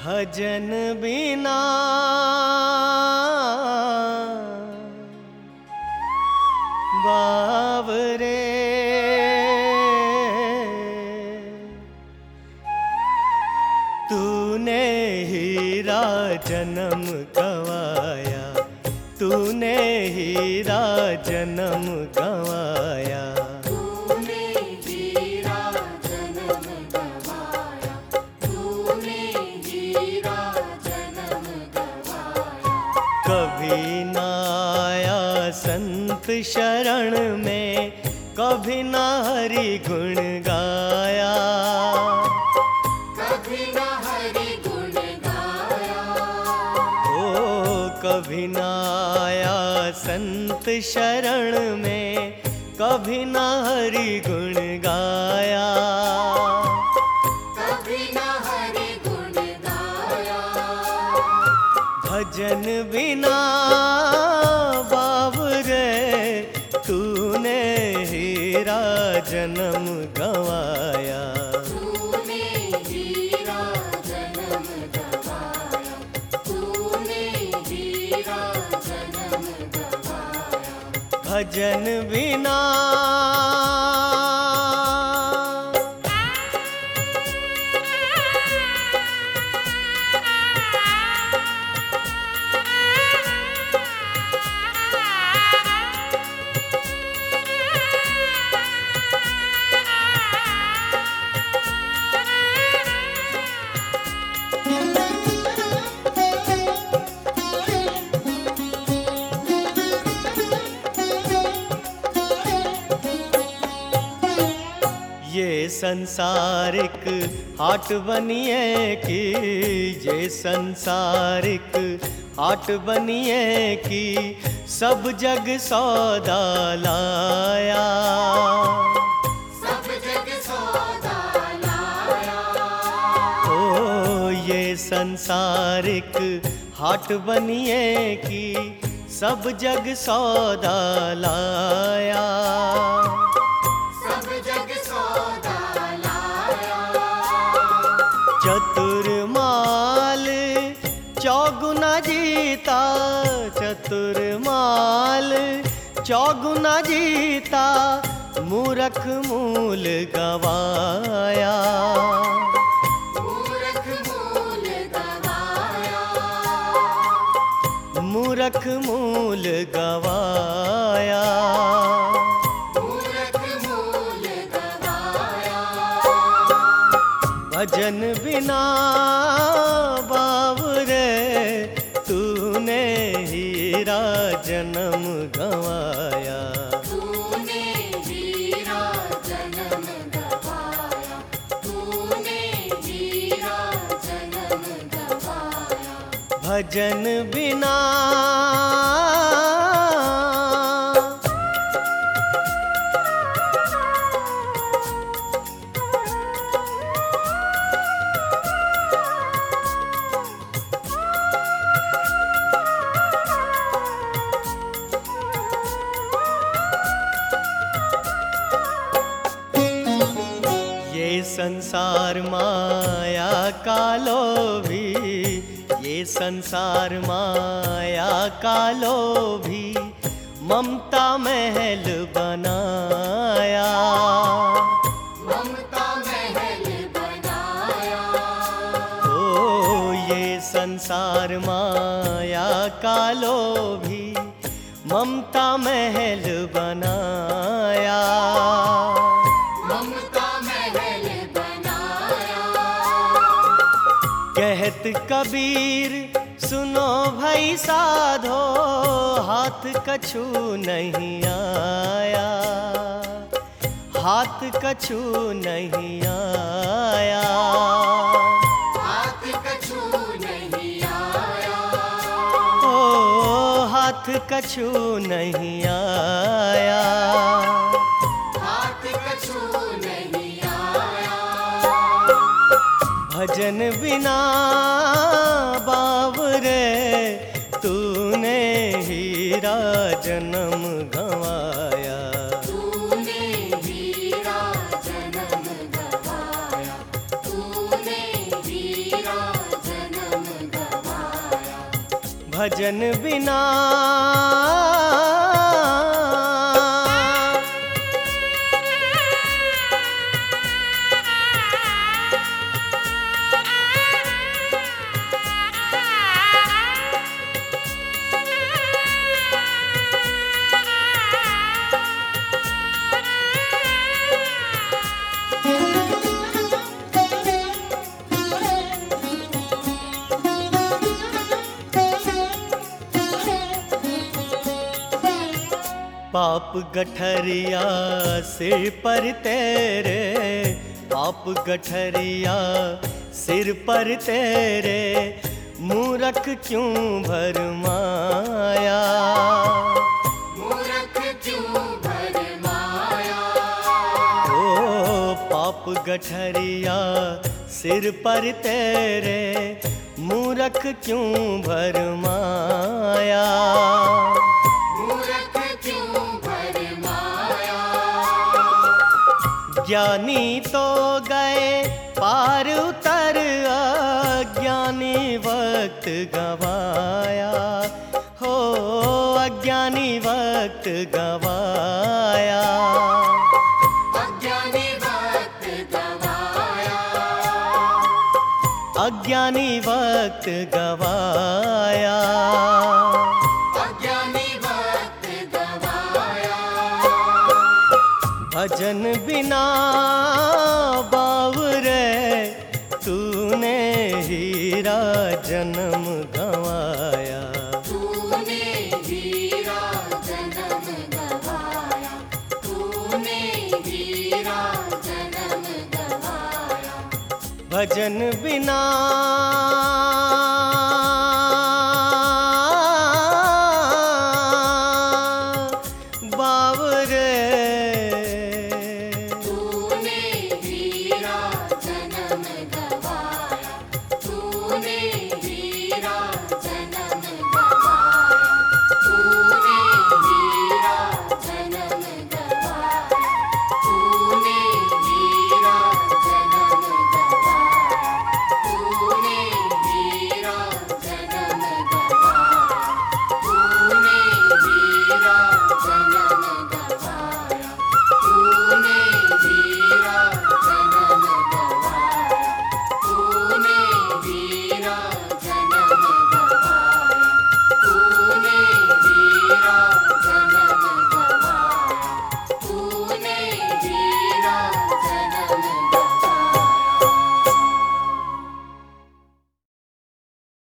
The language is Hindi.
भजन बिना बावरे तूने हीरा जन्म गवाया, तूने हीरा जन्म गवाया। तूने हीरा जन्म गवाया, तूने हीरा जन्म गवाया। कभी ना आया संत शरण में, कभी ना हरि गुण गाया, कभी न हरि गुण गाया। ओ कभी ना आया संत शरण में, कभी ना हरि गुण गाया। कभी न हरि गुण गाया। भजन बिना बावरे तूने हीरा जन्म गवाया। तूने हीरा जन्म गवाया, तूने हीरा जन्म गवाया। भजन बिना ये संसारिक हाट बनिए की, ये संसारिक हाट बनिए की, सब जग सौदा लाया, सब जग सौदा लाया। ओ ये संसारिक हाट बनिए की, सब जग सौदा लाया। सब जग सौदा लाया। चतुर माल चौगुना जीता, चतुर माल चौगुना जीता, मूरख मूल गवाया, मूरख मूल गवाया। मूरख मूल गवाया। मूरख मूल गवाया। भजन बिना बावरे तूने हीरा जन्म गवाया। तूने हीरा जन्म गवाया, तूने हीरा जन्म गवाया। भजन बिना ये संसार माया का लोभी, ये संसार माया का लोभी, ममता महल बनाया, ममता महल बनाया। ओ ये संसार माया का लोभी, ममता महल बनाया। ममता महल बनाया। कहत कबीर सुनो भाई साधो, हाथ कछु नहीं आया, हाथ कछु नहीं आया। हाथ कछु नहीं आया। ओ हाथ कछु नहीं आया। हाथ कछु नहीं आया। भजन बिना बावरे तूने हीरा जन्म गवाया। तूने हीरा जन्म गवाया, तूने हीरा जन्म भजन बिना पाप गठरिया सिर पर तेरे, पाप गठरिया सिर पर तेरे, मूरख क्यों भरमाया। मूरख क्यों भरमाया। ओ पाप गठरिया सिर पर तेरे, मूरख क्यों भरमाया। मूरख क्यों भरमाया। ज्ञानी तो गए पार उतर, अज्ञानी वक्त गवाया। हो अज्ञानी वक्त गवाया। अज्ञानी वक्त गवाया। अज्ञानी वक्त गवाया। अज्ञानी वक्त गवाया। भजन बिना बावरे, तूने हीरा जन्म गवाया। तूने हीरा जन्म गवाया। तूने हीरा जन्म गवाया। भजन बिना बावरे, तूने हीरा जन्म गवाया। तूने हीरा जन्म गवाया। तूने हीरा जन्म गवाया। तूने हीरा जन्म गवाया। तूने हीरा जन्म गवाया। तूने हीरा जन्म